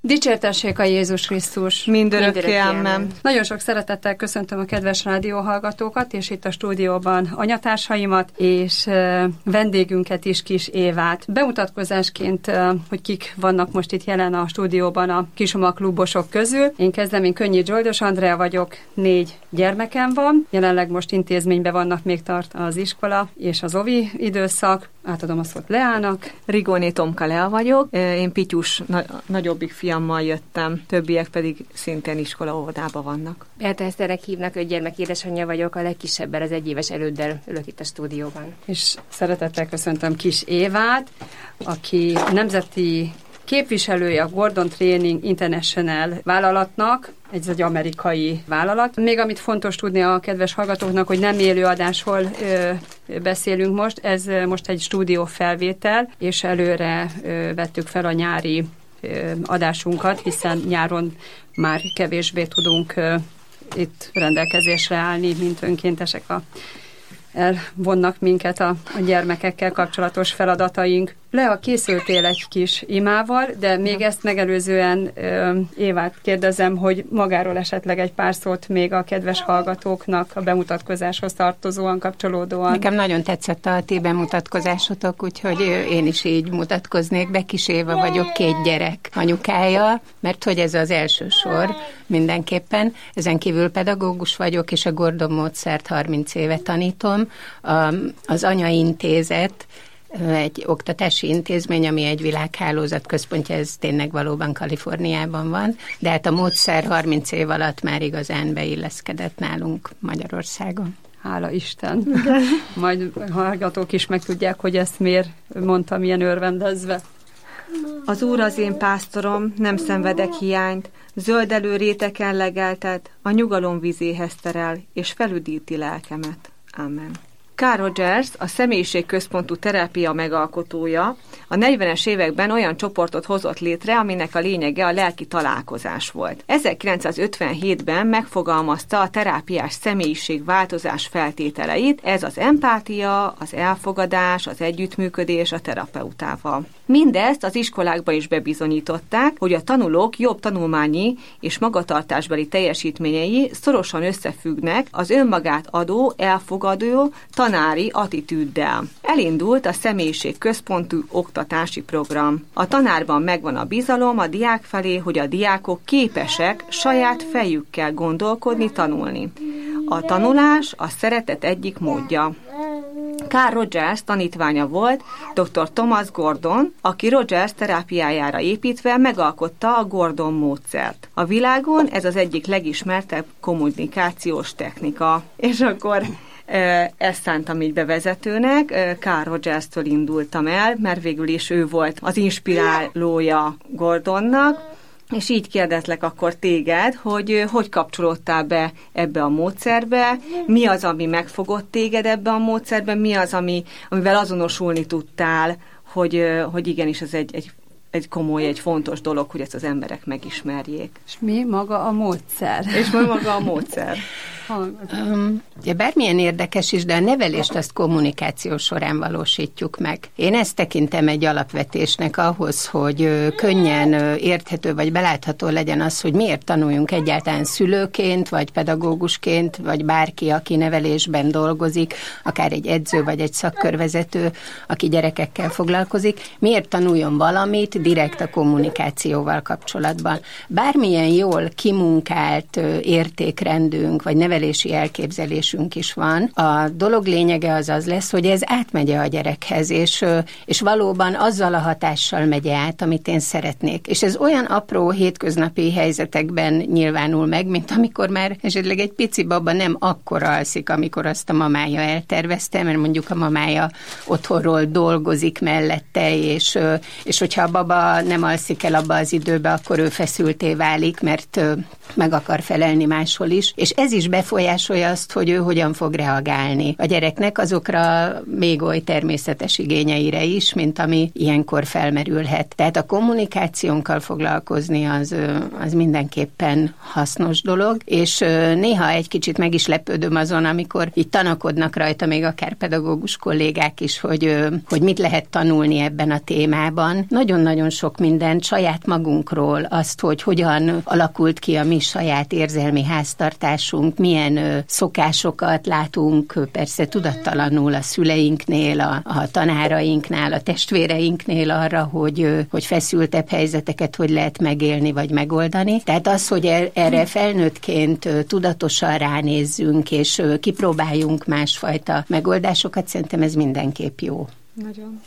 Dicsértessék a Jézus Krisztus. Mindörökké, amen. Nagyon sok szeretettel köszöntöm a kedves rádióhallgatókat, és itt a stúdióban anyatársaimat, és vendégünket is, Kis Évát. Bemutatkozásként, hogy kik vannak most itt jelen a stúdióban a Kisuma klubosok közül. Én kezdem, én Könnyi Zsoldos Andrea vagyok, 4 gyermekem van. Jelenleg most intézményben vannak, még tart az iskola és az ovi időszak. Átadom a szót Leának. Rigóné Tomka Lea vagyok. Én Pityus nagyobbik fiammal jöttem, többiek pedig szintén iskola-óvodában vannak. Berta Eszternek hívnak, 5 gyermek édesanyja vagyok, a legkisebbel, az 1 éves előddel ülök itt a stúdióban. És szeretettel köszöntöm Kis Évát, aki nemzeti képviselője a Gordon Training International vállalatnak, ez egy amerikai vállalat. Még amit fontos tudni a kedves hallgatóknak, hogy nem élő adásról beszélünk most, ez most egy stúdiófelvétel, és előre vettük fel a nyári adásunkat, hiszen nyáron már kevésbé tudunk itt rendelkezésre állni, mint önkéntesek elvonnak minket a gyermekekkel kapcsolatos feladataink. Lea, készültél egy kis imával, de még ezt megelőzően Évát kérdezem, hogy magáról esetleg egy pár szót még a kedves hallgatóknak a bemutatkozáshoz tartozóan, kapcsolódóan. Nekem nagyon tetszett a ti bemutatkozásotok, úgyhogy én is így mutatkoznék be. Kis Éva vagyok, 2 gyerek anyukája, mert hogy ez az első sor mindenképpen. Ezen kívül pedagógus vagyok, és a Gordon módszert 30 éve tanítom. Az Anyaintézet egy oktatási intézmény, ami egy világhálózat központja, ez tényleg valóban Kaliforniában van, de hát a módszer 30 év alatt már igazán beilleszkedett nálunk Magyarországon. Hála Isten! Majd hallgatók is megtudják, hogy ezt miért mondtam ilyen örvendezve. Az Úr az én pásztorom, nem szenvedek hiányt, zöldelő réteken legeltet, a nyugalom vizéhez terel, és felüdíti lelkemet. Amen. Carl Rogers, a személyiségközpontú terápia megalkotója, a 40-es években olyan csoportot hozott létre, aminek a lényege a lelki találkozás volt. 1957-ben megfogalmazta a terápiás személyiségváltozás feltételeit, ez az empátia, az elfogadás, az együttműködés a terapeutával. Mindezt az iskolákban is bebizonyították, hogy a tanulók jobb tanulmányi és magatartásbeli teljesítményei szorosan összefüggnek az önmagát adó, elfogadó, tanári attitűddel. Elindult a személyiségközpontú oktatási program. A tanárban megvan a bizalom a diák felé, hogy a diákok képesek saját fejükkel gondolkodni, tanulni. A tanulás a szeretet egyik módja. Carl Rogers tanítványa volt dr. Thomas Gordon, aki Rogers terápiájára építve megalkotta a Gordon módszert. A világon ez az egyik legismertebb kommunikációs technika. És akkor ezt szántam így bevezetőnek, Carl Rogers-től indultam el, mert végül is ő volt az inspirálója Gordonnak, és így kérdezlek akkor téged, hogy kapcsolódtál be ebbe a módszerbe, mi az, ami megfogott téged ebbe a módszerbe, mi az, amivel azonosulni tudtál, hogy igenis ez egy komoly, egy fontos dolog, hogy ezt az emberek megismerjék. És mi maga a módszer? Bármilyen érdekes is, de a nevelést azt kommunikáció során valósítjuk meg. Én ezt tekintem egy alapvetésnek ahhoz, hogy könnyen érthető vagy belátható legyen az, hogy miért tanuljunk egyáltalán szülőként, vagy pedagógusként, vagy bárki, aki nevelésben dolgozik, akár egy edző, vagy egy szakkörvezető, aki gyerekekkel foglalkozik, miért tanuljon valamit direkt a kommunikációval kapcsolatban. Bármilyen jól kimunkált értékrendünk, vagy nevelési elképzelésünk is van. A dolog lényege az lesz, hogy ez átmegye a gyerekhez, és valóban azzal a hatással megy át, amit én szeretnék. És ez olyan apró hétköznapi helyzetekben nyilvánul meg, mint amikor már esetleg egy pici baba nem akkor alszik, amikor azt a mamája eltervezte, mert mondjuk a mamája otthonról dolgozik mellette, és hogyha a baba nem alszik el abba az időbe, akkor ő feszülté válik, mert meg akar felelni máshol is. És ez is befolyásolja azt, hogy ő hogyan fog reagálni a gyereknek azokra még oly természetes igényeire is, mint ami ilyenkor felmerülhet. Tehát a kommunikációnkkal foglalkozni az mindenképpen hasznos dolog, és néha egy kicsit meg is lepődöm azon, amikor így tanakodnak rajta még akár pedagógus kollégák is, hogy mit lehet tanulni ebben a témában. Nagyon-nagyon sok mindent saját magunkról, azt, hogy hogyan alakult ki a mi saját érzelmi háztartásunk, milyen szokásokat látunk, persze tudattalanul a szüleinknél, a tanárainknál, a testvéreinknél arra, hogy feszültebb helyzeteket hogy lehet megélni vagy megoldani. Tehát az, hogy erre felnőttként tudatosan ránézzünk, és kipróbáljunk másfajta megoldásokat, szerintem ez mindenképp jó. Nagyon.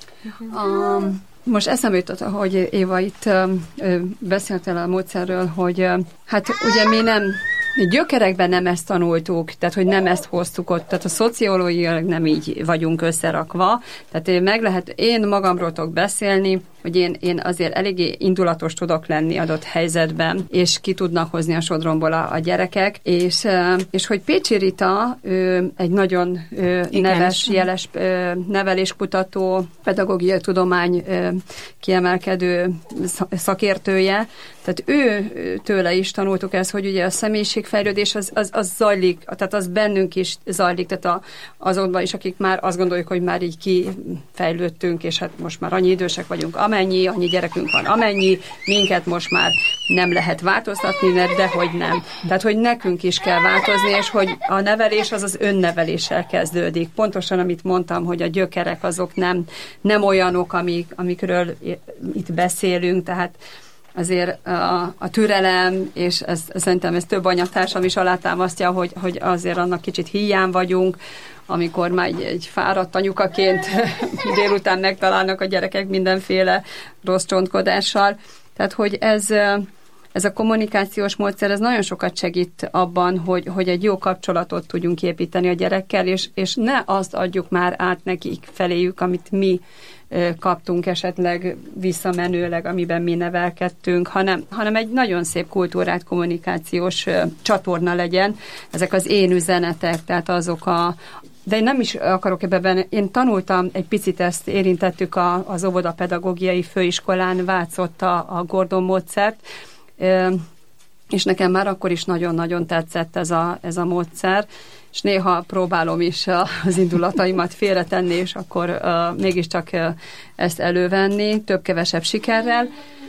Most eszembe jutott, hogy Éva itt beszéltél a módszerről, hogy hát ugye mi gyökerekben nem ezt tanultuk, tehát hogy nem ezt hoztuk ott, tehát a szociológiailag nem így vagyunk összerakva, tehát én magamról tudok beszélni, hogy én azért eléggé indulatos tudok lenni adott helyzetben, és ki tudnak hozni a sodromból a gyerekek, és hogy Pécsi Rita egy nagyon neves, jeles neveléskutató, pedagógiai tudomány kiemelkedő szakértője, tehát tőle is tanultuk ezt, hogy ugye a személyiségfejlődés az zajlik, tehát az bennünk is zajlik, tehát azokban is, akik már azt gondoljuk, hogy már így kifejlődtünk, és hát most már annyi idősek vagyunk, annyi gyerekünk van, amennyi, minket most már nem lehet változtatni, de hogy nem. Tehát, hogy nekünk is kell változni, és hogy a nevelés az önneveléssel kezdődik. Pontosan, amit mondtam, hogy a gyökerek azok nem olyanok, amikről itt beszélünk, tehát azért a türelem, és szerintem ez több anyatársam is alátámasztja, hogy azért annak kicsit hiány vagyunk, amikor már egy fáradt anyukaként délután megtalálnak a gyerekek mindenféle rossz csontkodással. Tehát, hogy ez a kommunikációs módszer, ez nagyon sokat segít abban, hogy egy jó kapcsolatot tudjunk építeni a gyerekkel, és ne azt adjuk már át nekik feléjük, amit mi kaptunk esetleg visszamenőleg, amiben mi nevelkedtünk, hanem egy nagyon szép kultúrát, kommunikációs csatorna legyen. Ezek az én üzenetek, tehát de én nem is akarok ebben, én tanultam, egy picit ezt érintettük az óvodapedagógiai főiskolán, Vácott a Gordon módszert, és nekem már akkor is nagyon-nagyon tetszett ez a módszer, és néha próbálom is az indulataimat félretenni, és akkor mégiscsak ezt elővenni, több-kevesebb sikerrel,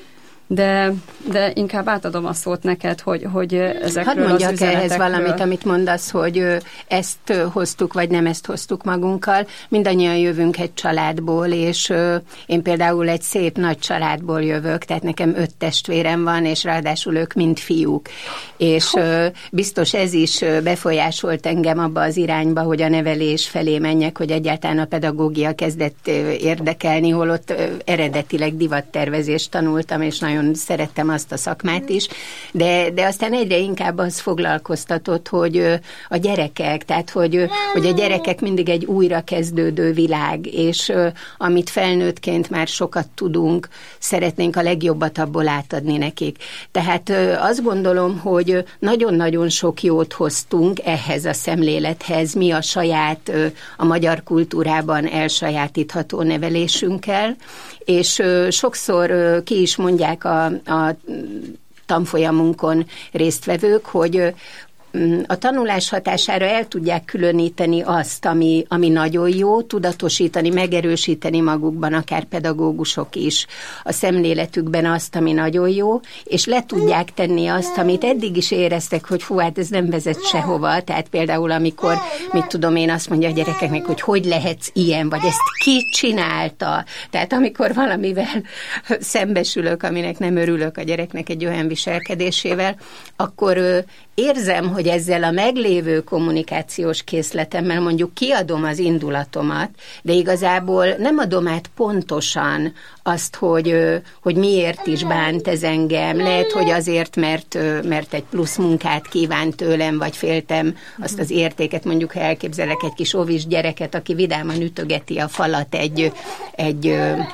de inkább átadom a szót neked, hogy ezekről az üzenetekről... Hadd mondjak ehhez valamit, amit mondasz, hogy ezt hoztuk, vagy nem ezt hoztuk magunkkal. Mindannyian jövünk egy családból, és én például egy szép nagy családból jövök, tehát nekem 5 testvérem van, és ráadásul ők mind fiúk. És biztos ez is befolyásolt engem abba az irányba, hogy a nevelés felé menjek, hogy egyáltalán a pedagógia kezdett érdekelni, holott eredetileg divattervezést tanultam, és nagyon szerettem azt a szakmát is, de aztán egyre inkább az foglalkoztatott, hogy a gyerekek, tehát hogy a gyerekek mindig egy újra kezdődő világ, és amit felnőttként már sokat tudunk, szeretnénk a legjobbat abból átadni nekik. Tehát azt gondolom, hogy nagyon-nagyon sok jót hoztunk ehhez a szemlélethez, mi a saját, a magyar kultúrában elsajátítható nevelésünkkel, és sokszor ki is mondják a tanfolyamunkon résztvevők, hogy a tanulás hatására el tudják különíteni azt, ami nagyon jó, tudatosítani, megerősíteni magukban, akár pedagógusok is a szemléletükben azt, ami nagyon jó, és le tudják tenni azt, amit eddig is éreztek, hogy hú, hát ez nem vezet sehova. Tehát például, amikor, mit tudom én, azt mondja a gyerekeknek, hogy lehetsz ilyen, vagy ezt ki csinálta. Tehát amikor valamivel szembesülök, aminek nem örülök a gyereknek egy olyan viselkedésével, akkor érzem, hogy ezzel a meglévő kommunikációs készletemmel mondjuk kiadom az indulatomat, de igazából nem adom át pontosan azt, hogy miért is bánt ez engem. Lehet, hogy azért, mert egy plusz munkát kíván tőlem, vagy féltem azt az értéket, mondjuk ha elképzelek egy kis óvis gyereket, aki vidáman ütögeti a falat egy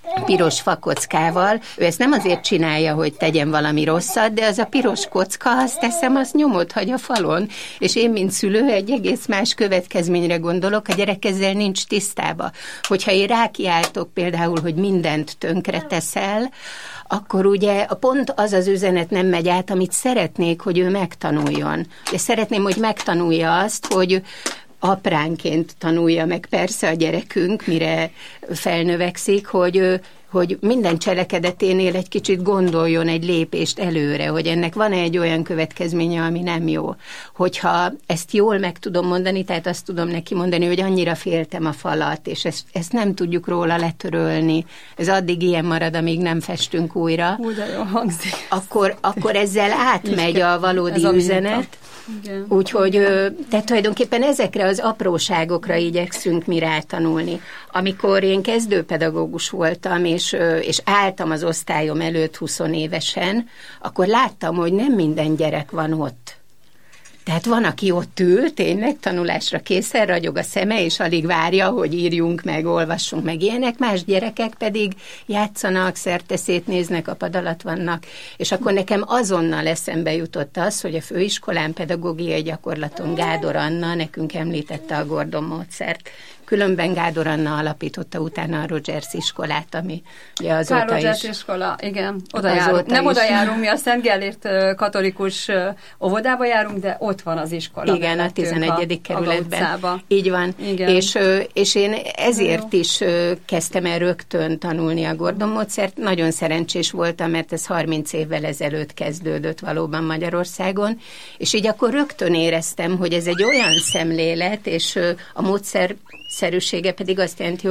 piros fakockával. Ő ezt nem azért csinálja, hogy tegyen valami rosszat, de az a piros kocka, azt teszem, az nyomot hagy a falon. És én, mint szülő, egy egész más következményre gondolok, a gyerek ezzel nincs tisztába. Hogyha én rákiáltok például, hogy mindent tönkre teszel, akkor ugye pont az az üzenet nem megy át, amit szeretnék, hogy ő megtanuljon. És szeretném, hogy megtanulja azt, hogy apránként tanulja meg persze a gyerekünk, mire felnövekszik, hogy minden cselekedeténél egy kicsit gondoljon egy lépést előre, hogy ennek van egy olyan következménye, ami nem jó. Hogyha ezt jól meg tudom mondani, tehát azt tudom neki mondani, hogy annyira féltem a falat, és ezt nem tudjuk róla letörölni. Ez addig ilyen marad, amíg nem festünk újra. Úgy de jó hangzik. Akkor ezzel átmegy a valódi üzenet. Úgyhogy tehát tulajdonképpen ezekre az apróságokra igyekszünk mi rátanulni. Amikor én kezdőpedagógus voltam, és álltam az osztályom előtt 20 évesen, akkor láttam, hogy nem minden gyerek van ott. Tehát van, aki ott ül, tényleg tanulásra készen, ragyog a szeme, és alig várja, hogy írjunk meg, olvassunk meg ilyenek, más gyerekek pedig játszanak, szerteszét néznek, a pad alatt vannak, és akkor nekem azonnal eszembe jutott az, hogy a főiskolán pedagógiai gyakorlaton Gádor Anna nekünk említette a Gordon módszert. Különben Gádor Anna alapította utána a Rogers iskolát, ami ugye azóta is... Rogers iskola, igen, oda járunk. Nem oda járunk, mi a Szent Gellért katolikus óvodába járunk, de ott van az iskola. Igen, a 11. kerületben. Így van. Igen. És én ezért is kezdtem el rögtön tanulni a Gordon módszert. Nagyon szerencsés voltam, mert ez 30 évvel ezelőtt kezdődött valóban Magyarországon, és így akkor rögtön éreztem, hogy ez egy olyan szemlélet, és a módszer szerűsége pedig azt jelenti,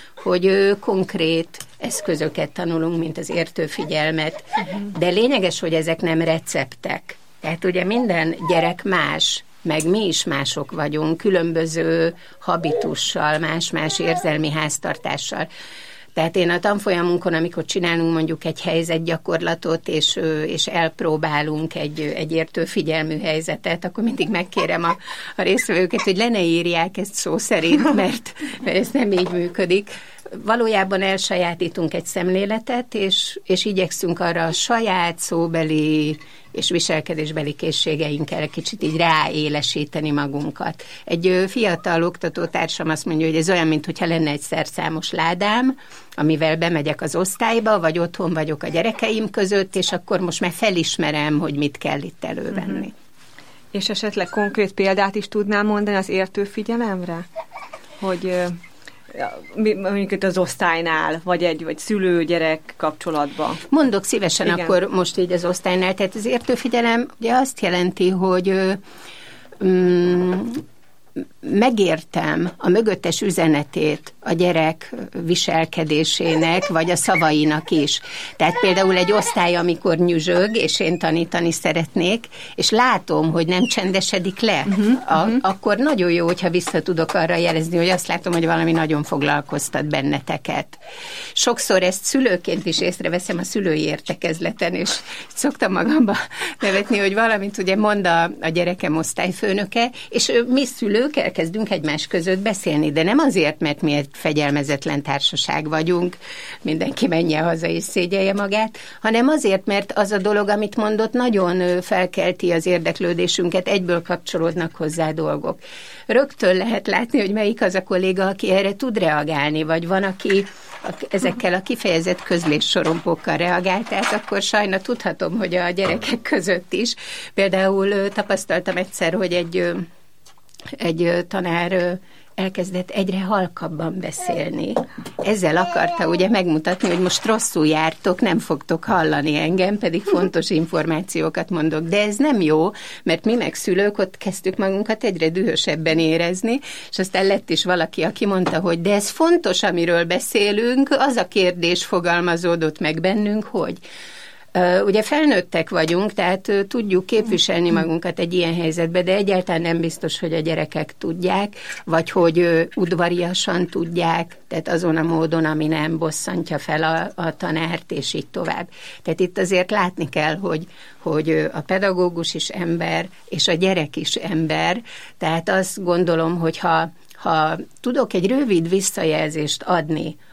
hogy konkrét eszközöket tanulunk, mint az értőfigyelmet. De lényeges, hogy ezek nem receptek. Tehát ugye minden gyerek más, meg mi is mások vagyunk, különböző habitussal, más-más érzelmi háztartással. Tehát én a tanfolyamunkon, amikor csinálunk mondjuk egy helyzetgyakorlatot, és elpróbálunk egy értőfigyelmű helyzetet, akkor mindig megkérem a résztvevőket, hogy le ne írják ezt szó szerint, mert ez nem így működik. Valójában elsajátítunk egy szemléletet, és igyekszünk arra a saját szóbeli és viselkedésbeli készségeinkkel kicsit így ráélesíteni magunkat. Egy fiatal oktatótársam azt mondja, hogy ez olyan, mintha lenne egy szerszámos ládám, amivel bemegyek az osztályba, vagy otthon vagyok a gyerekeim között, és akkor most már felismerem, hogy mit kell itt elővenni. És esetleg konkrét példát is tudnám mondani az értőfigyelemre? Hogy mondjuk itt az osztálynál, vagy szülő-gyerek kapcsolatban. Mondok szívesen. Igen. Akkor most így az osztálynál. Tehát az értőfigyelem ugye azt jelenti, hogy megértem a mögöttes üzenetét a gyerek viselkedésének, vagy a szavainak is. Tehát például egy osztály, amikor nyüzsög, és én tanítani szeretnék, és látom, hogy nem csendesedik le, akkor nagyon jó, hogyha vissza tudok arra jelezni, hogy azt látom, hogy valami nagyon foglalkoztat benneteket. Sokszor ezt szülőként is észreveszem a szülői értekezleten, és szoktam magamba nevetni, hogy valamit ugye mond a gyerekem osztályfőnöke, és mi szülők elkezdünk egymás között beszélni, de nem azért, mert mi egy fegyelmezetlen társaság vagyunk, mindenki menjen haza és szégyelje magát, hanem azért, mert az a dolog, amit mondott, nagyon felkelti az érdeklődésünket, egyből kapcsolódnak hozzá dolgok. Rögtön lehet látni, hogy melyik az a kolléga, aki erre tud reagálni, vagy van, aki ezekkel a kifejezett közléssorompókkal reagál, tehát akkor sajna tudhatom, hogy a gyerekek között is. Például tapasztaltam egyszer, hogy egy tanár elkezdett egyre halkabban beszélni. Ezzel akarta ugye megmutatni, hogy most rosszul jártok, nem fogtok hallani engem, pedig fontos információkat mondok. De ez nem jó, mert mi meg szülők ott kezdtük magunkat egyre dühösebben érezni, és aztán lett is valaki, aki mondta, hogy de ez fontos, amiről beszélünk, az a kérdés fogalmazódott meg bennünk, hogy ugye felnőttek vagyunk, tehát tudjuk képviselni magunkat egy ilyen helyzetbe, de egyáltalán nem biztos, hogy a gyerekek tudják, vagy hogy udvariasan tudják, tehát azon a módon, ami nem bosszantja fel a tanárt, és így tovább. Tehát itt azért látni kell, hogy a pedagógus is ember, és a gyerek is ember, tehát azt gondolom, hogy ha tudok egy rövid visszajelzést adni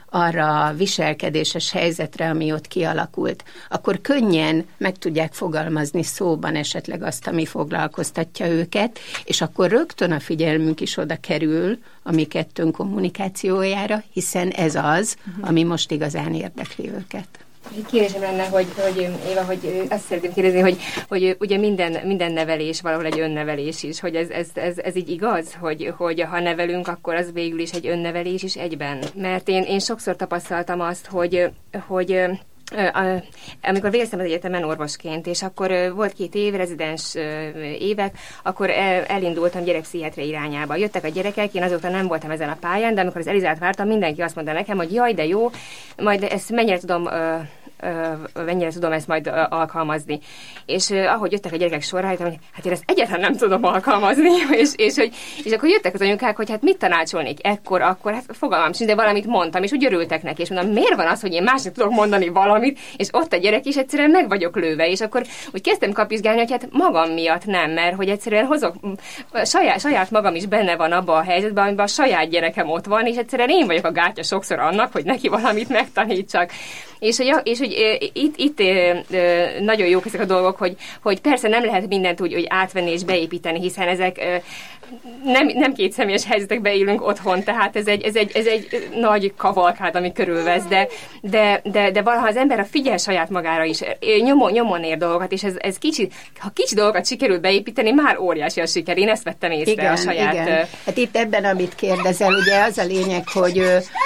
arra a viselkedéses helyzetre, ami ott kialakult, akkor könnyen meg tudják fogalmazni szóban esetleg azt, ami foglalkoztatja őket, és akkor rögtön a figyelmünk is oda kerül a mi kettőnk kommunikációjára, hiszen ez az, ami most igazán érdekli őket. Egy kérdésem lenne, hogy Éva, hogy azt szeretném kérdezni, hogy ugye minden nevelés valahol egy önnevelés is, hogy ez így igaz, hogy ha nevelünk, akkor az végül is egy önnevelés is egyben. Mert én sokszor tapasztaltam azt, hogy amikor végeztem az egyetemen orvosként, és akkor volt 2 év, rezidens évek, akkor elindultam gyerekpszichiátria irányába. Jöttek a gyerekek, én azóta nem voltam ezen a pályán, de amikor az Elizát vártam, mindenki azt mondta nekem, hogy jaj, de jó, majd ezt mennyire tudom ezt majd alkalmazni. És ahogy jöttek a gyerekek sorra, hogy hát én ezt egyáltalán nem tudom alkalmazni, és akkor jöttek az anyukák, hogy hát mit tanácsolnék akkor, hát fogalmam sincs, de valamit mondtam, és úgy örültek neki, és mondom, miért van az, hogy én másnak tudok mondani valamit, és ott a gyerek is egyszerűen meg vagyok lőve, és akkor úgy kezdtem kapizsgálni, hogy hát magam miatt nem, mert hogy egyszerűen hozok, saját magam is benne van abban a helyzetben, amiben a saját gyerekem ott van, és egyszerűen én vagyok a gátja sokszor annak, hogy neki valamit megtanítsak. És hogy itt nagyon jók ezek a dolgok, hogy persze nem lehet mindent úgy átvenni és beépíteni, hiszen ezek nem kétszemélyes helyzetekbe élünk otthon, tehát ez egy nagy kavalkád, ami körülvesz, de valaha az ember figyel saját magára is, nyomon ér dolgokat, és ez ha kicsi dolgokat sikerül beépíteni, már óriási a siker. Én ezt vettem észre igen, a saját... Igen. Hát itt ebben, amit kérdezel, ugye az a lényeg, hogy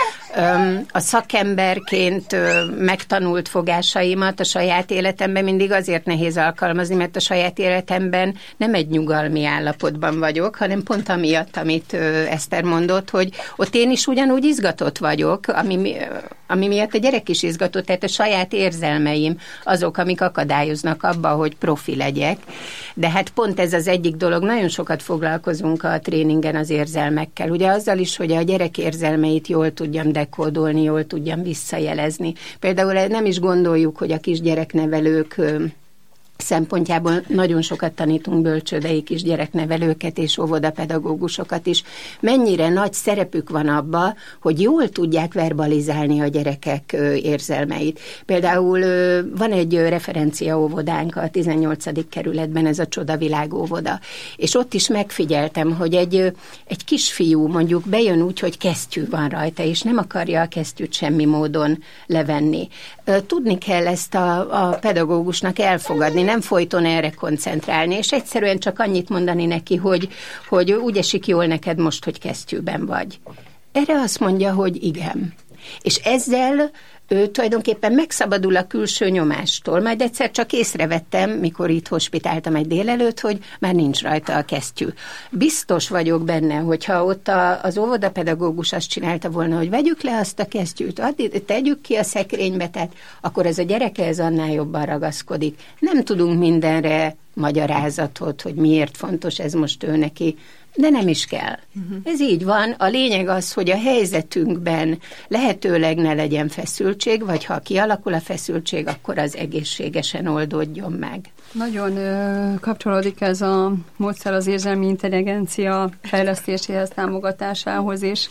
a szakemberként megtanult fogásaimat a saját életemben mindig azért nehéz alkalmazni, mert a saját életemben nem egy nyugalmi állapotban vagyok, hanem pont amiatt, amit Eszter mondott, hogy ott én is ugyanúgy izgatott vagyok, ami miatt a gyerek is izgatott, tehát a saját érzelmeim azok, amik akadályoznak abba, hogy profi legyek. De hát pont ez az egyik dolog, nagyon sokat foglalkozunk a tréningen az érzelmekkel. Ugye azzal is, hogy a gyerek érzelmeit jól tudjam dekódolni, jól tudjam visszajelezni. Például nem is gondoljuk, hogy a kisgyereknevelők szempontjából nagyon sokat tanítunk bölcsődei kis gyereknevelőket és óvodapedagógusokat is. Mennyire nagy szerepük van abba, hogy jól tudják verbalizálni a gyerekek érzelmeit. Például van egy referencia óvodánk a 18. kerületben, ez a Csodavilág óvoda. És ott is megfigyeltem, hogy egy kisfiú mondjuk bejön úgy, hogy kesztyű van rajta, és nem akarja a kesztyűt semmi módon levenni. Tudni kell ezt a pedagógusnak elfogadni, nem folyton erre koncentrálni, és egyszerűen csak annyit mondani neki, hogy úgy esik jól neked most, hogy kesztyűben vagy. Erre azt mondja, hogy igen. És ezzel ő tulajdonképpen megszabadul a külső nyomástól. Majd egyszer csak észrevettem, mikor itt hospitáltam egy délelőtt, hogy már nincs rajta a kesztyű. Biztos vagyok benne, hogyha ott az óvodapedagógus azt csinálta volna, hogy vegyük le azt a kesztyűt, tegyük ki a szekrénybe, tehát akkor ez a gyereke ez annál jobban ragaszkodik. Nem tudunk mindenre magyarázatot, hogy miért fontos ez most ő neki, de nem is kell. Ez így van. A lényeg az, hogy a helyzetünkben lehetőleg ne legyen feszültség, vagy ha kialakul a feszültség, akkor az egészségesen oldódjon meg. Nagyon kapcsolódik ez a módszer az érzelmi intelligencia fejlesztéséhez, támogatásához is,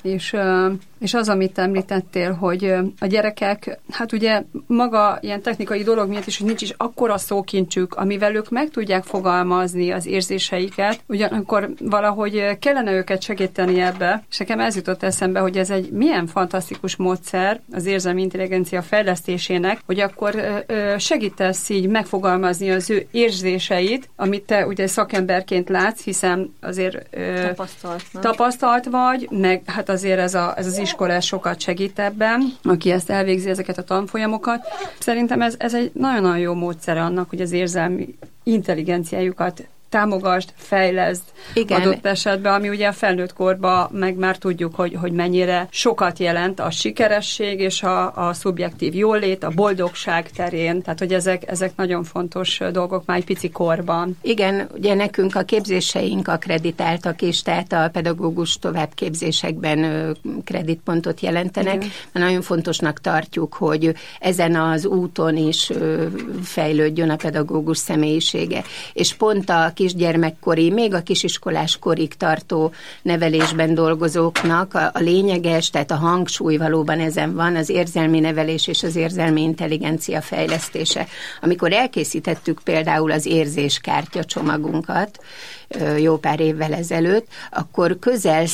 és az, amit említettél, hogy a gyerekek, hát ugye maga ilyen technikai dolog miatt is, hogy nincs is akkora szókincsük, amivel ők meg tudják fogalmazni az érzéseiket, ugyanakkor valahogy kellene őket segíteni ebbe, és nekem ez jutott eszembe, hogy ez egy milyen fantasztikus módszer az érzelmi intelligencia fejlesztésének, hogy akkor segítesz így megfogalmazni az ő érzéseit, amit te ugye szakemberként látsz, hiszen azért tapasztalt vagy, meg hát azért ez az iskolás sokat segít ebben, aki ezt elvégzi, ezeket a tanfolyamokat. Szerintem ez egy nagyon-nagyon jó módszer annak, hogy az érzelmi intelligenciájukat támogasd, fejleszd adott esetben, ami ugye a felnőtt korban meg már tudjuk, hogy mennyire sokat jelent a sikeresség és a szubjektív jólét, a boldogság terén, tehát hogy ezek nagyon fontos dolgok már egy pici korban. Igen, ugye nekünk a képzéseink akreditáltak is, tehát a pedagógus továbbképzésekben kreditpontot jelentenek. Igen. Nagyon fontosnak tartjuk, hogy ezen az úton is fejlődjön a pedagógus személyisége. És pont a kisgyermekkori, még a kisiskolás korig tartó nevelésben dolgozóknak a lényeges, tehát a hangsúly valóban ezen van, az érzelmi nevelés és az érzelmi intelligencia fejlesztése. Amikor elkészítettük például az érzéskártya csomagunkat jó pár évvel ezelőtt, akkor közel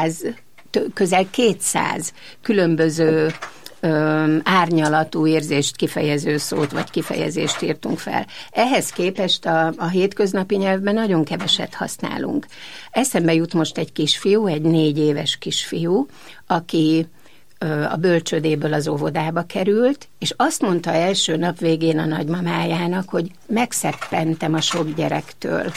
200 különböző árnyalatú érzést kifejező szót vagy kifejezést írtunk fel. Ehhez képest a hétköznapi nyelvben nagyon keveset használunk. Eszembe jut most egy kisfiú, egy 4 éves kisfiú, aki a bölcsődéből az óvodába került, és azt mondta első nap végén a nagymamájának, hogy megszeppentem a sok gyerektől.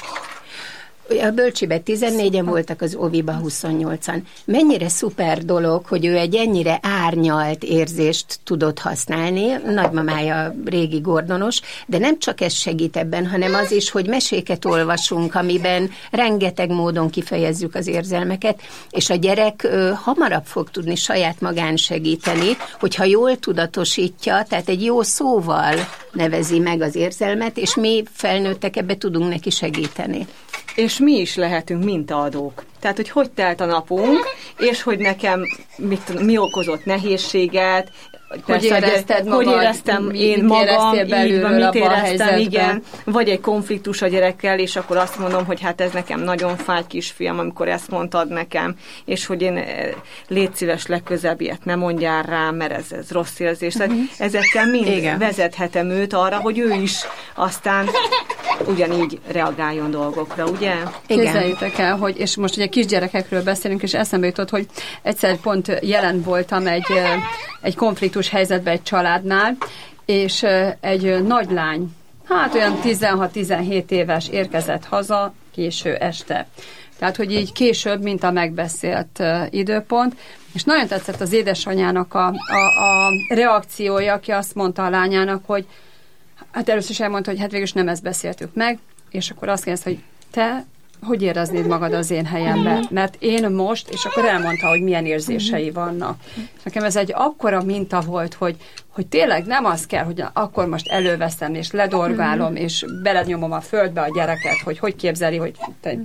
A bölcsibe 14-en voltak, az oviba 28-an. Mennyire szuper dolog, hogy ő egy ennyire árnyalt érzést tudott használni, nagymamája régi gordonos, de nem csak ez segít ebben, hanem az is, hogy meséket olvasunk, amiben rengeteg módon kifejezzük az érzelmeket, és a gyerek hamarabb fog tudni saját magán segíteni, hogyha jól tudatosítja, tehát egy jó szóval nevezi meg az érzelmet, és mi felnőttek ebbe tudunk neki segíteni. És mi is lehetünk mintaadók. Tehát, hogy telt a napunk, és hogy nekem mi okozott nehézséget, hogy érezted magad, hogy éreztem én magam, így van, mit éreztem, igen. Vagy egy konfliktus a gyerekkel, és akkor azt mondom, hogy hát ez nekem nagyon fáj, kisfiam, amikor ezt mondtad nekem, és hogy én légy szíves legközelebb ilyet ne mondjál rám, mert ez rossz érzés. Tehát ezekkel mind vezethetem őt arra, hogy ő is aztán ugyanígy reagáljon dolgokra, ugye? Képzeljétek el, hogy, és most ugye kisgyerekekről beszélünk, és eszembe jutott, hogy egyszer pont jelen voltam egy konfliktus helyzetben egy családnál, és egy nagylány, hát olyan 16-17 éves érkezett haza késő este. Tehát, hogy így később, mint a megbeszélt időpont, és nagyon tetszett az édesanyának a reakciója, aki azt mondta a lányának, hogy hát először is elmondta, hogy hát végül is nem ezt beszéltük meg, és akkor azt kérdezte, hogy te hogy éreznéd magad az én helyemben? Mert én most, és akkor elmondta, hogy milyen érzései vannak. És nekem ez egy akkora minta volt, hogy tényleg nem az kell, hogy akkor most előveszem, és ledorgálom, és belenyomom a földbe a gyereket, hogy képzeli, hogy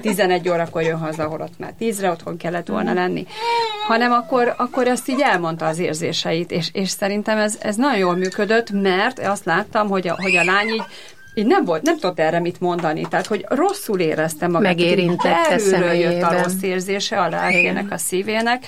11 órakor jön haza, ahol ott már 10-re otthon kellett volna lenni. Hanem akkor ezt így elmondta az érzéseit, és szerintem ez nagyon jól működött, mert azt láttam, hogy a lány így nem tudott erre mit mondani, tehát hogy rosszul éreztem magát. Megérintette személyében. Jött a rossz érzése a lelkének, a szívének,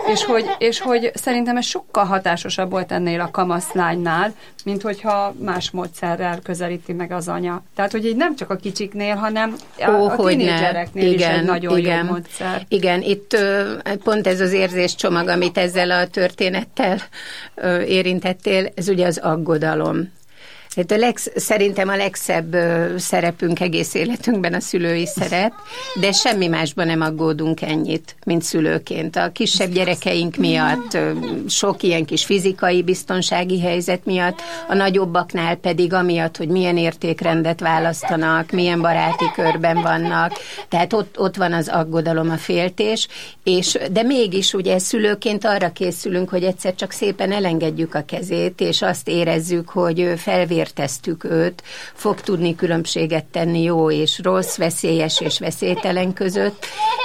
és hogy szerintem ez sokkal hatásosabb volt ennél a kamaszlánynál, mint hogyha más módszerrel közelíti meg az anya. Tehát, hogy így nem csak a kicsiknél, hanem a tínédzsereknél is egy nagyon jó módszer. Igen, itt pont ez az érzéscsomag, amit ezzel a történettel érintettél, ez ugye az aggodalom. Szerintem a legszebb szerepünk egész életünkben a szülői szerep, de semmi másban nem aggódunk ennyit, mint szülőként. A kisebb gyerekeink miatt, sok ilyen kis fizikai biztonsági helyzet miatt, a nagyobbaknál pedig amiatt, hogy milyen értékrendet választanak, milyen baráti körben vannak. Tehát ott van az aggodalom, a féltés, de mégis ugye szülőként arra készülünk, hogy egyszer csak szépen elengedjük a kezét, és azt érezzük, hogy felvérteztük őt, fog tudni különbséget tenni jó és rossz, veszélyes és veszélytelen között,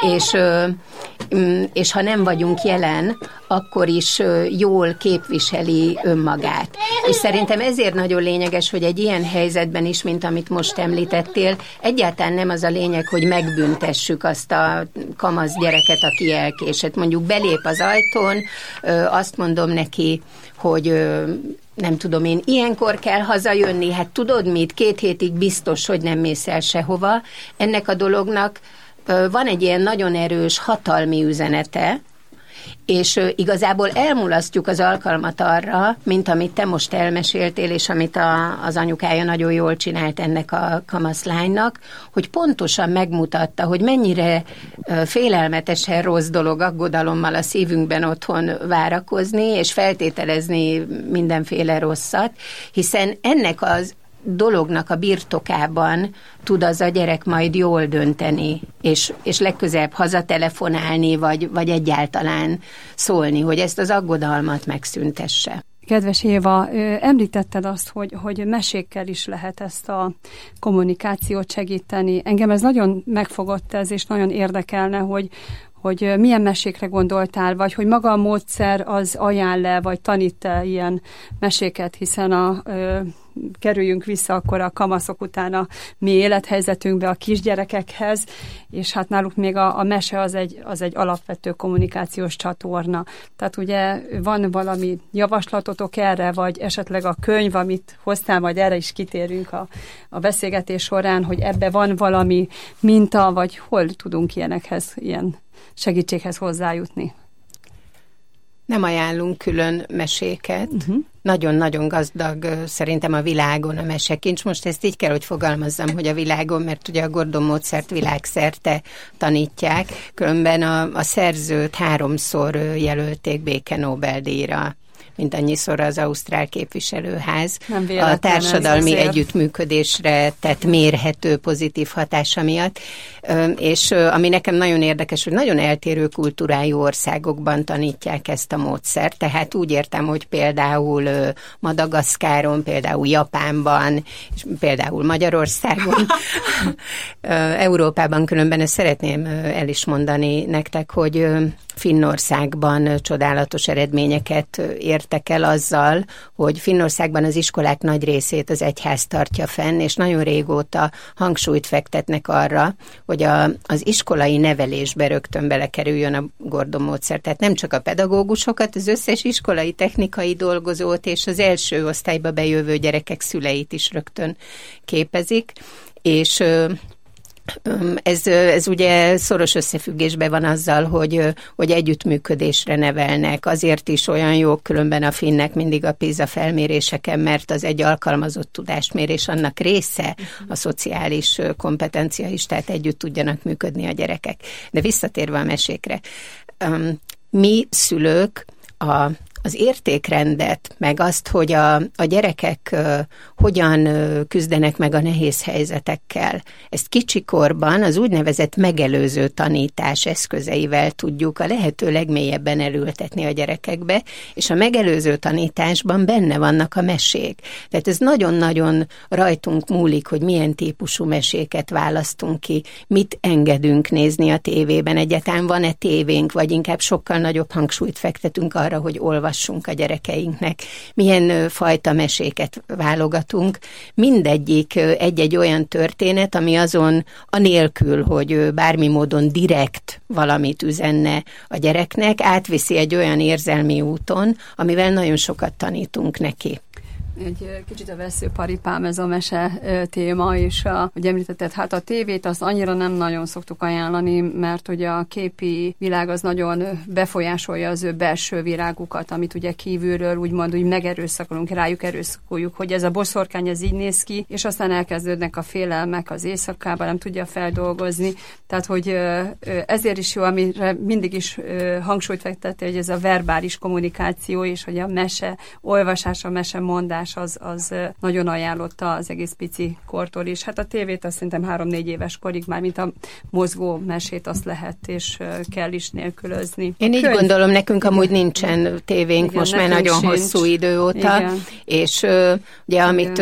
és ha nem vagyunk jelen, akkor is jól képviseli önmagát. És szerintem ezért nagyon lényeges, hogy egy ilyen helyzetben is, mint amit most említettél, egyáltalán nem az a lényeg, hogy megbüntessük azt a kamasz gyereket, aki elkésett. Mondjuk belép az ajtón, azt mondom neki, hogy nem tudom én, ilyenkor kell hazajönni, hát tudod mit, 2 hétig biztos, hogy nem mész el sehova. Ennek a dolognak van egy ilyen nagyon erős hatalmi üzenete, és igazából elmulasztjuk az alkalmat arra, mint amit te most elmeséltél, és amit az anyukája nagyon jól csinált ennek a kamaszlánynak, hogy pontosan megmutatta, hogy mennyire félelmetesen rossz dolog aggodalommal a szívünkben otthon várakozni, és feltételezni mindenféle rosszat, hiszen ennek az dolognak a birtokában tud az a gyerek majd jól dönteni, és legközelebb hazatelefonálni, vagy egyáltalán szólni, hogy ezt az aggodalmat megszüntesse. Kedves Éva, említetted azt, hogy mesékkel is lehet ezt a kommunikációt segíteni. Engem ez nagyon megfogott és nagyon érdekelne, hogy milyen mesékre gondoltál, vagy hogy maga a módszer az ajánl-e, vagy tanít-e ilyen meséket, hiszen kerüljünk vissza akkor a kamaszok után a mi élethelyzetünkbe, a kisgyerekekhez, és hát náluk még a mese az egy alapvető kommunikációs csatorna. Tehát ugye van valami javaslatotok erre, vagy esetleg a könyv, amit hoztál, majd erre is kitérünk a beszélgetés során, hogy ebbe van valami minta, vagy hol tudunk ilyen segítséghez hozzájutni? Nem ajánlunk külön meséket. Nagyon-nagyon gazdag szerintem a világon a mesekincs. Most ezt így kell, hogy fogalmazzam, hogy a világon, mert ugye a Gordon módszert világszerte tanítják. Különben a szerzőt 3-szor jelölték béke Nobel-díjra, mint annyiszor az ausztrál képviselőház. A társadalmi együttműködésre tett mérhető pozitív hatása miatt. És ami nekem nagyon érdekes, hogy nagyon eltérő kultúrájú országokban tanítják ezt a módszert. Tehát úgy értem, hogy például Madagaszkáron, például Japánban, és például Magyarországon. Európában különben ezt szeretném el is mondani nektek, hogy Finnországban csodálatos eredményeket értek el azzal, hogy Finnországban az iskolák nagy részét az egyház tartja fenn, és nagyon régóta hangsúlyt fektetnek arra, hogy az iskolai nevelésbe rögtön belekerüljön a Gordon módszer. Tehát nem csak a pedagógusokat, az összes iskolai technikai dolgozót és az első osztályba bejövő gyerekek szüleit is rögtön képezik, és ez ugye szoros összefüggésben van azzal, hogy együttműködésre nevelnek. Azért is olyan jók különben a finnek mindig a PISA felméréseken, mert az egy alkalmazott tudásmérés, annak része a szociális kompetencia is, tehát együtt tudjanak működni a gyerekek. De visszatérve a mesékre, mi szülők az értékrendet, meg azt, hogy a gyerekek hogyan küzdenek meg a nehéz helyzetekkel. Ezt kicsikorban az úgynevezett megelőző tanítás eszközeivel tudjuk a lehető legmélyebben elültetni a gyerekekbe, és a megelőző tanításban benne vannak a mesék. Tehát ez nagyon-nagyon rajtunk múlik, hogy milyen típusú meséket választunk ki, mit engedünk nézni a tévében, egyáltalán van-e tévénk, vagy inkább sokkal nagyobb hangsúlyt fektetünk arra, hogy olvassunk a gyerekeinknek, milyen fajta meséket válogatunk. Mindegyik egy-egy olyan történet, ami azon anélkül, hogy bármi módon direkt valamit üzenne a gyereknek, átviszi egy olyan érzelmi úton, amivel nagyon sokat tanítunk neki. Egy kicsit a vesszőparipám ez a mese téma, és hogy említetted, hát a tévét azt annyira nem nagyon szoktuk ajánlani, mert ugye a képi világ az nagyon befolyásolja az ő belső világukat, amit ugye kívülről úgymond úgy megerőszakolunk, rájuk erőszakoljuk, hogy ez a boszorkány ez így néz ki, és aztán elkezdődnek a félelmek az éjszakában, nem tudja feldolgozni. Tehát, hogy ezért is jó, amire mindig is hangsúlyt fektette, hogy ez a verbális kommunikáció, és hogy a mese olvasás, a mese mondás az nagyon ajánlotta az egész pici kortól is. Hát a tévét azt szerintem 3-4 éves korig már, mint a mozgó mesét azt lehet és kell is nélkülözni. Én így gondolom, nekünk amúgy nincsen tévénk most már nagyon hosszú idő óta, és ugye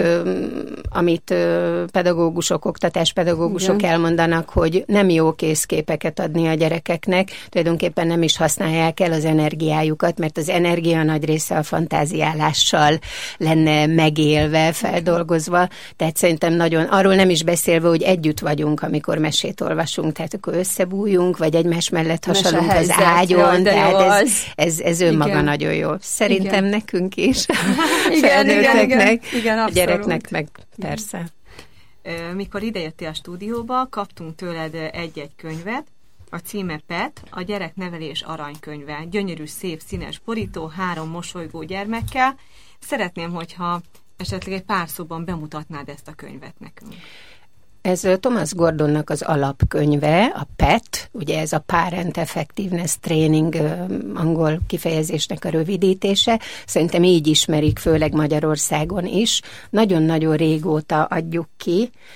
amit pedagógusok, oktatáspedagógusok elmondanak, hogy nem jó készképeket adni a gyerekeknek, tulajdonképpen nem is használják el az energiájukat, mert az energia nagy része a fantáziálással lenne megélve, feldolgozva, tehát szerintem nagyon, arról nem is beszélve, hogy együtt vagyunk, amikor mesét olvasunk, tehát akkor összebújjunk, vagy egymás mellett hasalunk az ágyon, tehát ez önmaga nagyon jó. Szerintem nekünk is, felnőtteknek, a gyereknek meg persze. Mikor idejöttél a stúdióba, kaptunk tőled egy-egy könyvet, a címe Pet, a gyereknevelés aranykönyve. Gyönyörű, szép, színes borító, 3 mosolygó gyermekkel. Szeretném, hogyha esetleg egy pár szóban bemutatnád ezt a könyvet nekünk. Ez Thomas Gordonnak az alapkönyve, a PET, ugye ez a Parent Effectiveness Training angol kifejezésnek a rövidítése. Szerintem így ismerik, főleg Magyarországon is. Nagyon-nagyon régóta adjuk ki.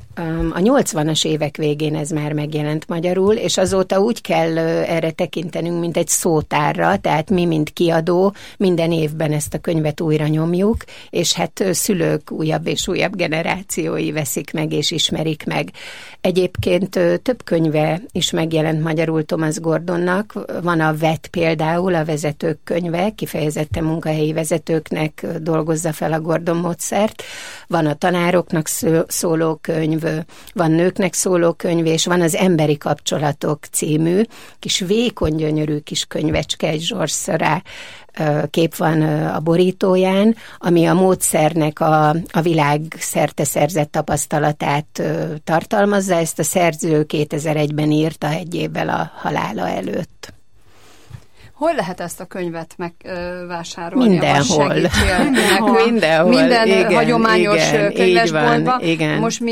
A 80-as évek végén ez már megjelent magyarul, és azóta úgy kell erre tekintenünk, mint egy szótárra, tehát mi, mint kiadó, minden évben ezt a könyvet újra nyomjuk, és hát szülők újabb és újabb generációi veszik meg és ismerik meg. Egyébként több könyve is megjelent magyarul Thomas Gordonnak, van a VET például, a vezetők könyve, kifejezetten munkahelyi vezetőknek dolgozza fel a Gordon módszert, van a tanároknak szóló könyv, van nőknek szóló könyv, és van az Emberi kapcsolatok című kis vékony, gyönyörű kis könyvecske, egy Zsorszorá kép van a borítóján, ami a módszernek a világ szerte szerzett tapasztalatát tartalmazza. Ezt a szerző 2001-ben írta, egy évvel a halála előtt. Hol lehet ezt a könyvet megvásárolni? Mindenhol. Mindenhol. Minden igen, hagyományos könyvesboltban. Igen. Most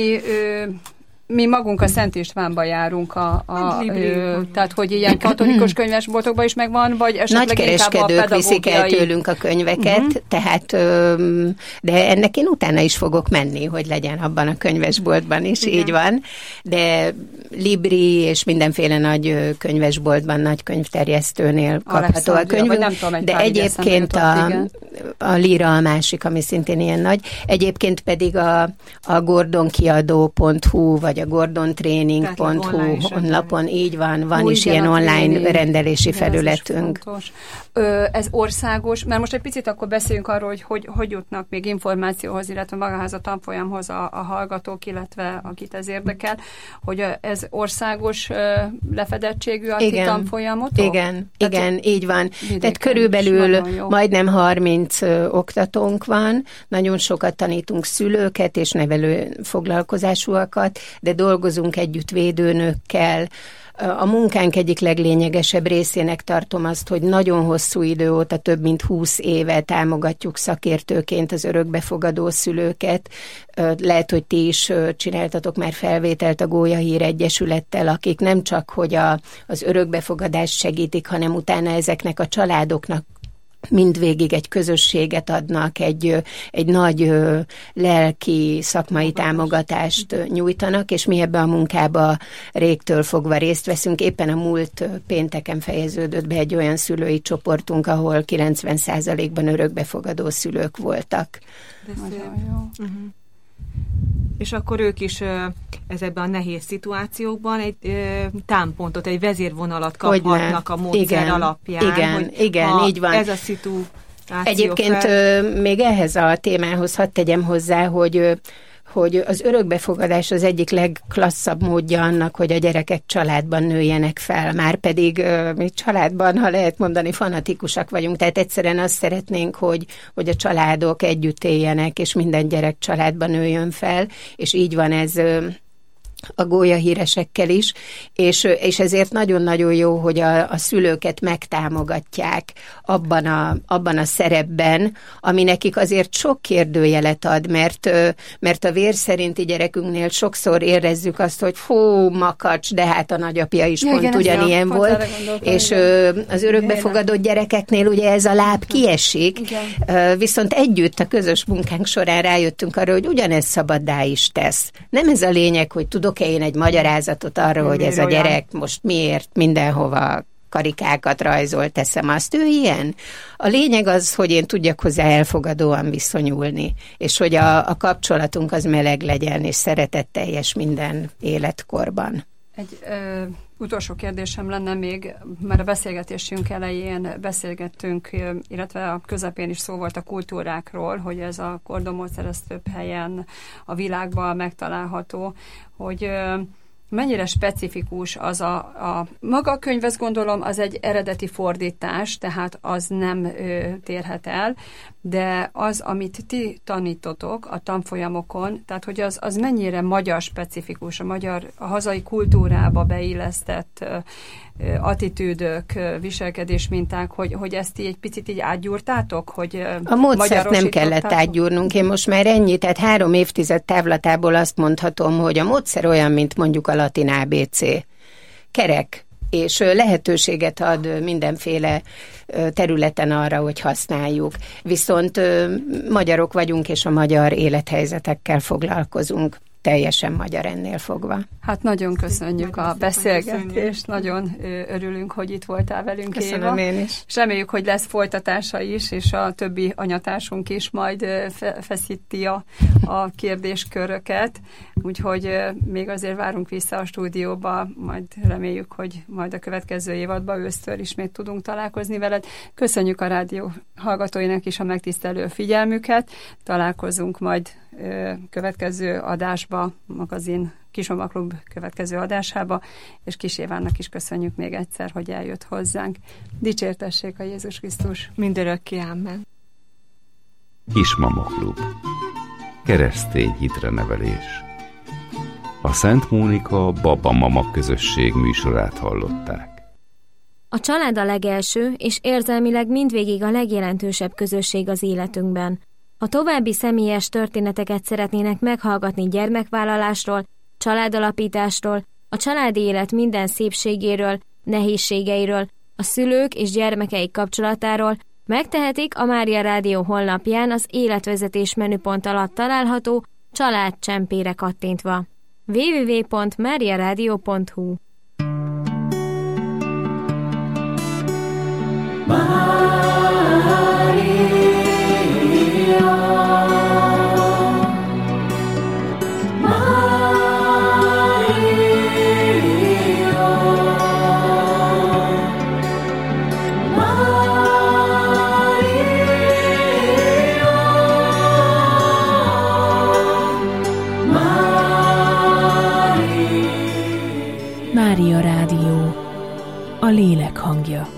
mi magunk a Szent Istvánba járunk, tehát hogy ilyen katolikus könyvesboltokban is megvan, vagy esetleg nagykereskedők viszik el tőlünk a könyveket, tehát, de ennek én utána is fogok menni, hogy legyen abban a könyvesboltban is, igen. Így van, de Libri és mindenféle nagy könyvesboltban, nagy könyvterjesztőnél kapható a könyvünk, de egyébként a Lira a másik, ami szintén ilyen nagy, egyébként pedig a gordonkiadó.hu, vagy a gordontraining.hu honlapon, így van is ilyen online rendelési felületünk. Ez országos, mert most egy picit akkor beszéljünk arról, hogy jutnak még információhoz, illetve magához a tanfolyamhoz a hallgatók, illetve akit ez érdekel, hogy ez országos lefedettségű a ti tanfolyamotok? Igen, így van. Tehát körülbelül majdnem 30 oktatónk van, nagyon sokat tanítunk szülőket és nevelő foglalkozásúakat, de dolgozunk együtt védőnökkel. A munkánk egyik leglényegesebb részének tartom azt, hogy nagyon hosszú idő óta, több mint 20 éve támogatjuk szakértőként az örökbefogadó szülőket. Lehet, hogy ti is csináltatok már felvételt a Gólyahír Egyesülettel, akik nem csak hogy az örökbefogadást segítik, hanem utána ezeknek a családoknak mindvégig egy közösséget adnak, egy nagy lelki, szakmai támogatást nyújtanak, és mi ebbe a munkába régtől fogva részt veszünk. Éppen a múlt pénteken fejeződött be egy olyan szülői csoportunk, ahol 90%-ban örökbefogadó szülők voltak. Nagyon jó. És akkor ők is ezekben a nehéz szituációkban egy támpontot, egy vezérvonalat kaphatnak a módszer alapján. Igen, így van. Ez a szituáció egyébként még ehhez a témához hadd tegyem hozzá, hogy az örökbefogadás az egyik legklasszabb módja annak, hogy a gyerekek családban nőjenek fel. Márpedig mi családban, ha lehet mondani, fanatikusak vagyunk, tehát egyszerűen azt szeretnénk, hogy a családok együtt éljenek, és minden gyerek családban nőjön fel, és így van ez a gólyahíresekkel is, és ezért nagyon-nagyon jó, hogy a szülőket megtámogatják abban a szerepben, ami nekik azért sok kérdőjelet ad, mert a vér szerinti gyerekünknél sokszor érezzük azt, hogy fú, makacs, de hát a nagyapja is pont ugyanilyen volt, és az örökbefogadott gyerekeknél ugye ez a láb kiesik, viszont együtt a közös munkánk során rájöttünk arra, hogy ugyanez szabaddá is tesz. Nem ez a lényeg, hogy tudok-e én egy magyarázatot arra, hogy ez a gyerek most miért mindenhova karikákat rajzol, teszem azt, ő ilyen. A lényeg az, hogy én tudjak hozzá elfogadóan viszonyulni, és hogy a kapcsolatunk az meleg legyen, és szeretetteljes minden életkorban. Egy utolsó kérdésem lenne még, mert a beszélgetésünk elején beszélgettünk, illetve a közepén is szó volt a kultúrákról, hogy ez a Gordon módszer ez több helyen a világban megtalálható, hogy mennyire specifikus az maga a könyv, ezt gondolom, az egy eredeti fordítás, tehát az nem térhet el, de az, amit ti tanítotok a tanfolyamokon, tehát hogy az mennyire magyar specifikus, a hazai kultúrába beillesztett attitűdök, viselkedésminták, hogy ezt így egy picit így átgyúrtátok? Hogy a módszert nem kellett átgyúrnunk. Én most már ennyi, tehát 3 évtized távlatából azt mondhatom, hogy a módszer olyan, mint mondjuk a latin ABC. Kerek, és lehetőséget ad mindenféle területen arra, hogy használjuk. Viszont magyarok vagyunk, és a magyar élethelyzetekkel foglalkozunk. teljesen magyar ennél fogva. Hát nagyon köszönjük a beszélgetést, nagyon örülünk, hogy itt voltál velünk, Köszönöm Éva. én is. És reméljük, hogy lesz folytatása is, és a többi anyatársunk is majd feszíti a kérdésköröket, úgyhogy még azért várunk vissza a stúdióba, majd reméljük, hogy majd a következő évadban ősztől ismét tudunk találkozni veled. Köszönjük a rádió hallgatóinak is a megtisztelő figyelmüket, találkozunk majd következő adásba, magazin Kis Mama Klub következő adásába, és Kis Évának is köszönjük még egyszer, hogy eljött hozzánk. Dicsértessék a Jézus Krisztus! Mindörökké, amen. Kis Mama Klub. Keresztény hitre nevelés. A Szent Mónika Baba-Mama közösség műsorát hallották. A család a legelső, és érzelmileg mindvégig a legjelentősebb közösség az életünkben. Ha további személyes történeteket szeretnének meghallgatni gyermekvállalásról, családalapításról, a családi élet minden szépségéről, nehézségeiről, a szülők és gyermekeik kapcsolatáról, megtehetik a Mária Rádió honlapján az életvezetés menüpont alatt található családcsempére kattintva. www.mariaradio.hu Mária Rádió, a lélek hangja.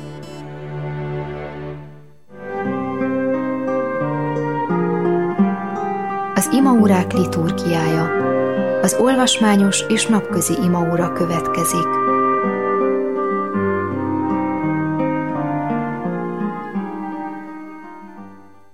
Az imaórák liturgiája. Az olvasmányos és napközi imaóra következik.